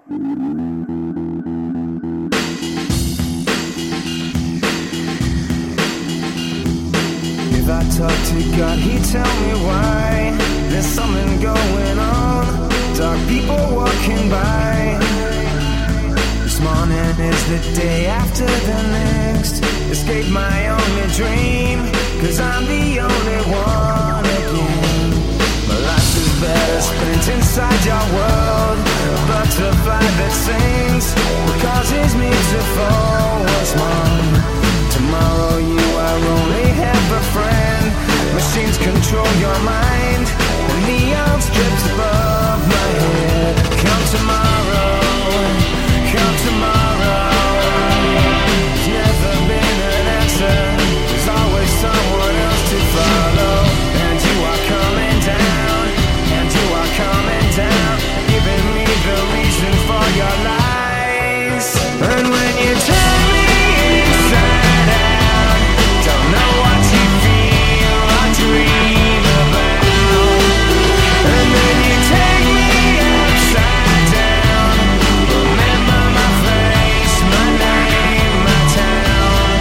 If I talk to God, he'd tell me why. There's something going on, dark people walking by. This morning is the day after the next. Escape my only dream, 'cause I'm the only one again. My life is better spent inside your world. A butterfly that sings, because it's meant to fall once more. Tomorrow you are only half a friend. Machines control your mind, the neon strips above my head. Come tomorrow, come tomorrow. There's never been an answer, there's always someone else to follow. And you are coming down, and you are coming down, giving me the reason for your lies. And when you turn me inside out, don't know what you feel or dream about. And then you take me upside down. Remember my face, my name, my town.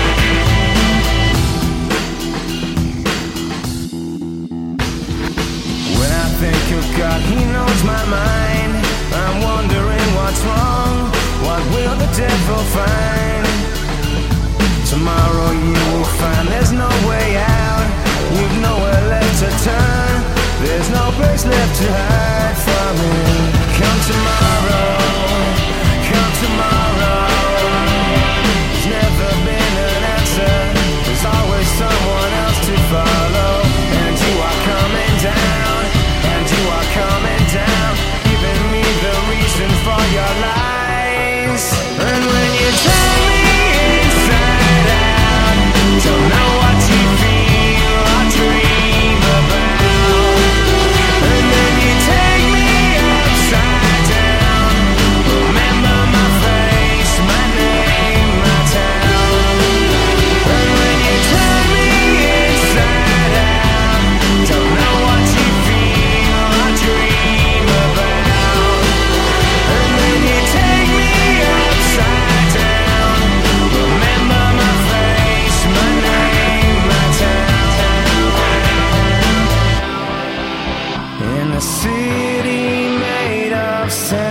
When I think of God, he knows my mind. I'm wondering what's wrong, what will the devil find? Tomorrow you will find there's no way out. You've nowhere left to turn, there's no place left to hide from it. Come tomorrow, come tomorrow. There's never been an answer, there's always someone else to follow. And you are coming down, and you are coming down, giving me the reason for your lies. And when you turn me inside out, don't know what you feel or dream about. And then you take me upside down. Remember my face, my name, my town. And when you turn me inside out, don't know what you feel or dream about. And then you take me upside down. Remember my face, my name, my town. In a city made of sand,